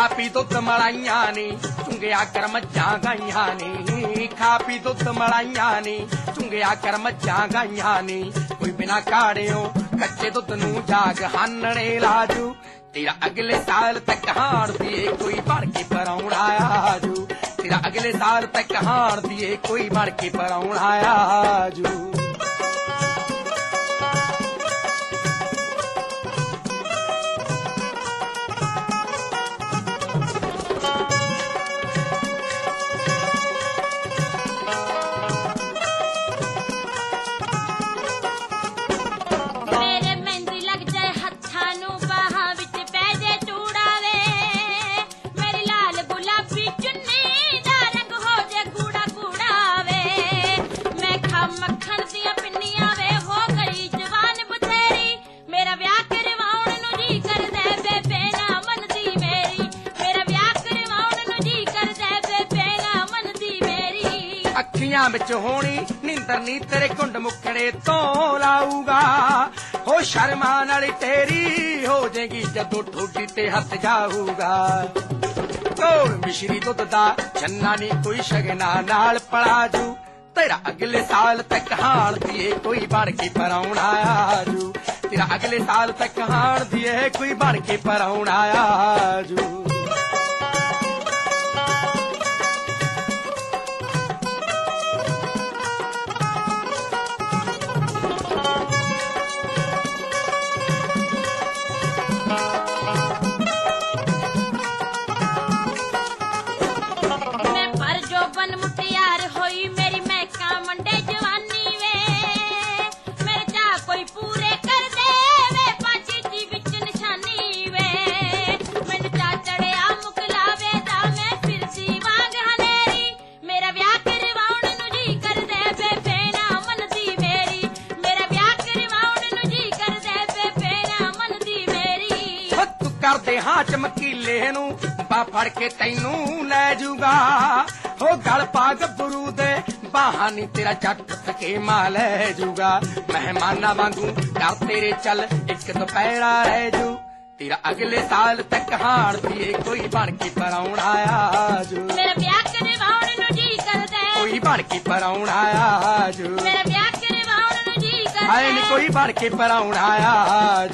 खा पी दुध मलाइया नी चुंगिया कर मज्जां गाइयां नी खा पी दुध मलाइया नी चुंगिया कर मज्जां गाइयां नी कोई बिना काड़ियों कच्चे दुध नू जाग हानने लाजू तेरा अगले साल तक हार दिए कोई भर के परौण आजू तेरा अगले साल तक हार दिए कोई भर के परौण आजू विच होनी नींदर नी तेरे कुंड मुखड़े तो लाऊगा हो शर्मा नाली तेरी हो जाएगी जदों ठोडी ते हथ जाऊगा कोल मिश्री दुध दा छन्ना नी कोई शगना नाल पलाजू तेरा अगले साल तक हार दिए कोई बन के परौण आजू तेरा अगले साल तक हार दिए कोई बन के परौण आजू करदे हाँ चमकीले नू बा फड़ के तैनू लै जूगा हो गल पा गभरू दे बाहां नी तेरा जट सके मां लै जूगा मेहमाना वांगू कर तेरे चल एक दोपहरा रह जू तेरा अगले साल तक हार दिए कोई बन के परौण आजू मेरा ब्याह करवाउण नू जी करदे कोई बन के परौण आजू मेरा ब्याह करवाउण नू जी करदे हाय नी कोई बन के परौण आजू